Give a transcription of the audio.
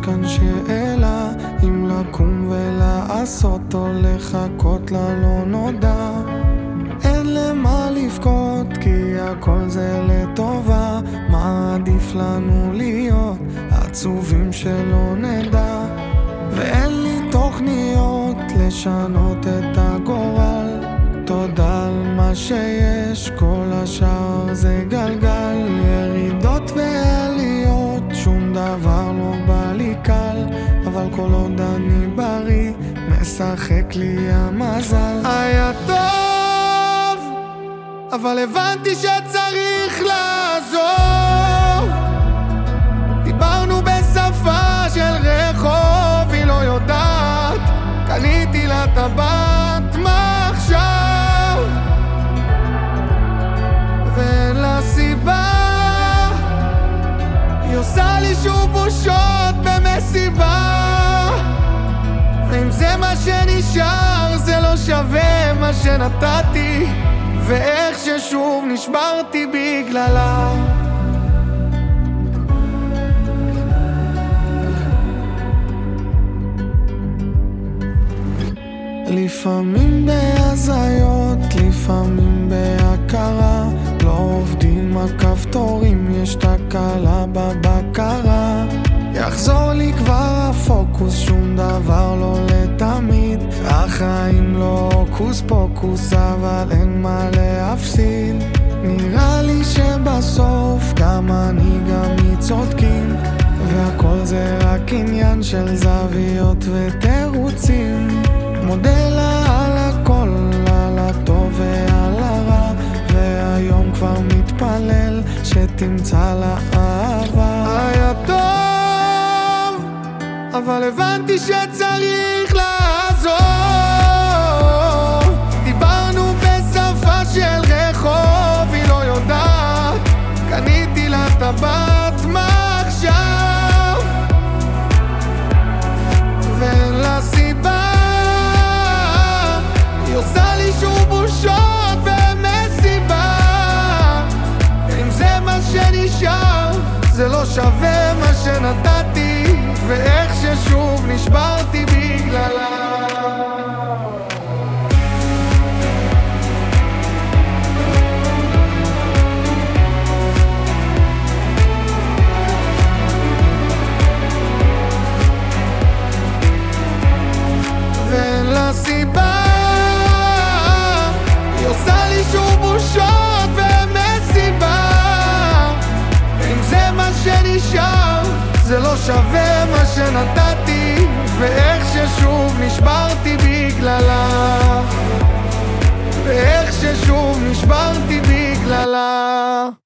כאן שאלה אם לקום ולעשות או לחכות ללא נודע. אין למה לבכות כי הכל זה לטובה, מה עדיף לנו להיות עצובים שלא נדע. ואין לי תוכניות לשנות את הגורל, תודה על מה שיש, כל השאר זה גלגל. ירידות ועליות, שום דבר לא בא לי קל, אבל כל עוד אני בריא משחק לי המזל. היה טוב, אבל הבנתי שצריך לעזור. דיברנו בשפה של רחוב, היא לא יודעת, קניתי לה טבעת מחשב ואין לה סיבה. היא עושה לי שוב בושות במסיבה, ואם זה מה שנשאר זה לא שווה מה שנתתי, ואיך ששוב נשברתי בגללה. לפעמים בהזיות, לפעמים בהכרה, לא עובדים הכפתורים, יש תקלה בבקרה. יחזור לי כבר הפוקוס, שום דבר לא לתמיד, החיים לא הוקוס פוקוס, אבל אין מה להפסיד. נראה לי שבסוף גם אני גם היא צודקים, והכל זה רק עניין של זוויות ותירוצים. מודה לה על הכל, על הטוב ועל הרע, והיום כבר מתפלל שתמצא לה אהבה. היה טוב, אבל הבנתי שצריך לעזור. דיברנו בשפה של רחוב, היא לא יודעת, קניתי לה טבעת מחשב ואין לה סיבה. היא עושה לי שוב בושות במסיבה, אם זה מה שנשאר זה לא שווה מה שנתתי, ואיך ששוב נשברתי בגללה. ואין לה סיבה. היא עושה לי שוב בושות במסיבה, אם זה מה שנשאר זה לא שווה מה שנתתי, ואיך ששוב נשברתי בגללה, ואיך ששוב נשברתי בגללה.